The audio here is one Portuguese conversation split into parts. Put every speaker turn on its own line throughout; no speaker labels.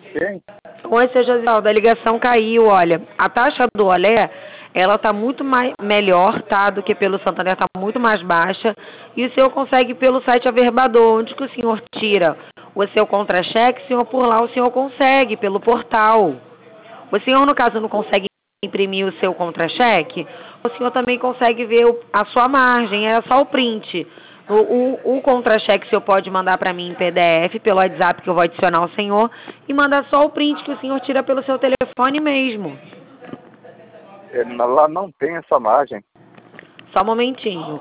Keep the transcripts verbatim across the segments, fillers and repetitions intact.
Quem?
Oi, seu Josivaldo, a ligação caiu, olha. A taxa do Olé, ela tá muito mais, melhor, tá? Do que pelo Santander, tá muito mais baixa. E o senhor consegue pelo site Averbador, onde que o senhor tira o seu contra-cheque, o senhor por lá, o senhor consegue, pelo portal. O senhor, no caso, não consegue imprimir o seu contra-cheque, o senhor também consegue ver o, a sua margem, é só o print. O, o, o contra-cheque o senhor pode mandar para mim em P D F, pelo WhatsApp que eu vou adicionar o senhor, e mandar só o print que o senhor tira pelo seu telefone mesmo.
É, lá não tem essa margem.
Só um momentinho.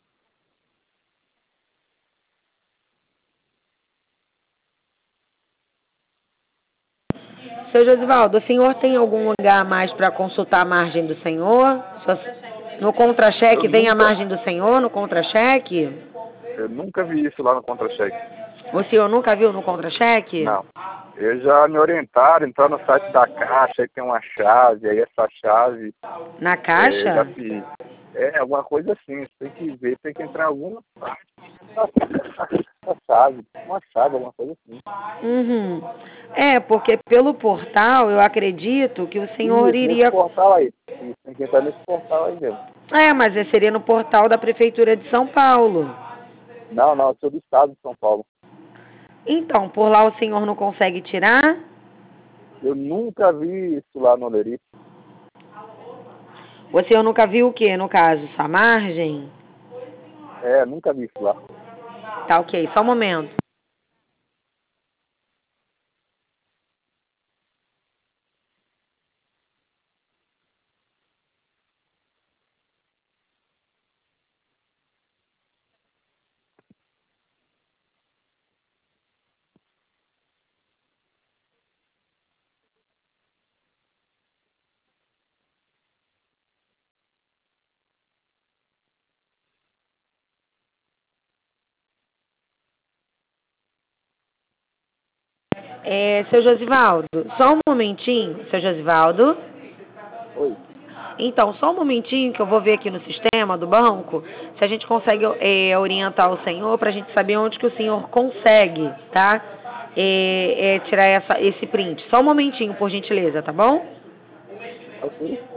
Seu Josivaldo, o senhor tem algum lugar a mais para consultar a margem do senhor? No contra-cheque vem a margem do senhor, no contra-cheque?
Eu nunca vi isso lá no contra-cheque.
O senhor nunca viu no contra-cheque?
Não. Eu já me orientaram, entrar no site da Caixa, aí tem uma chave, aí essa chave...
Na Caixa?
É, já fiz. É, alguma coisa assim, você tem que ver, tem que entrar em alguma parte. Uma chave, uma chave, alguma coisa assim.
Uhum. É, porque pelo portal, eu acredito que o senhor
Isso,
iria...
nesse portal aí. Isso, tem que entrar nesse portal aí mesmo.
É, mas seria no portal da Prefeitura de São Paulo.
Não, não, eu sou do estado de São Paulo.
Então, por lá o senhor não consegue tirar?
Eu nunca vi isso lá no Olerite.
O senhor nunca viu o que, no caso? Sua margem?
É, nunca vi isso lá.
Tá ok, só um momento. É, seu Josivaldo, só um momentinho. Seu Josivaldo?
Oi.
Então, só um momentinho que eu vou ver aqui no sistema do banco se a gente consegue é, orientar o senhor para a gente saber onde que o senhor consegue, tá? É, é, tirar essa, esse print. Só um momentinho, por gentileza, tá bom?
Ok.